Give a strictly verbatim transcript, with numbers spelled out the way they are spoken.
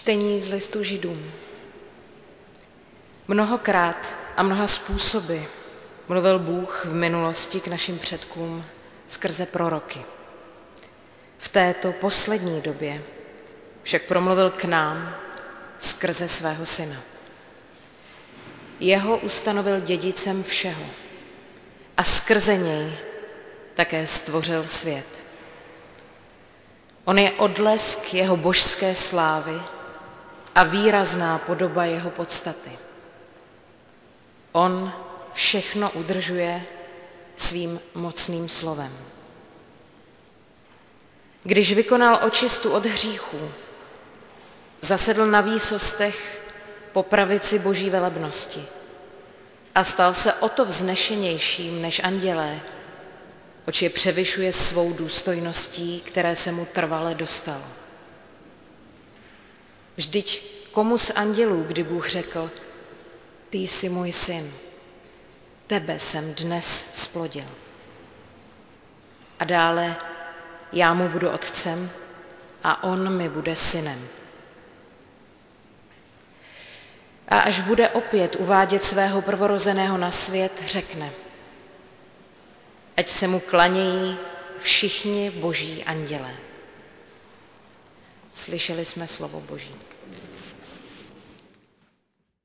Čtení z listu Židům. Mnohokrát a mnoha způsoby mluvil Bůh v minulosti k našim předkům skrze proroky. V této poslední době však promluvil k nám skrze svého Syna. Jeho ustanovil dědicem všeho a skrze něj také stvořil svět. On je odlesk jeho božské slávy a výrazná podoba jeho podstaty. On všechno udržuje svým mocným slovem. Když vykonal očistu od hříchů, zasedl na výsostech po pravici boží velebnosti a stal se o to vznešenějším než andělé, oč je převyšuje svou důstojností, které se mu trvale dostalo. Vždyť komu z andělů, kdy Bůh řekl: Ty jsi můj syn, tebe jsem dnes zplodil. A dále: Já mu budu otcem a on mi bude synem. A až bude opět uvádět svého prvorozeného na svět, řekne: Ať se mu klanějí všichni boží andělé. Slyšeli jsme slovo Boží.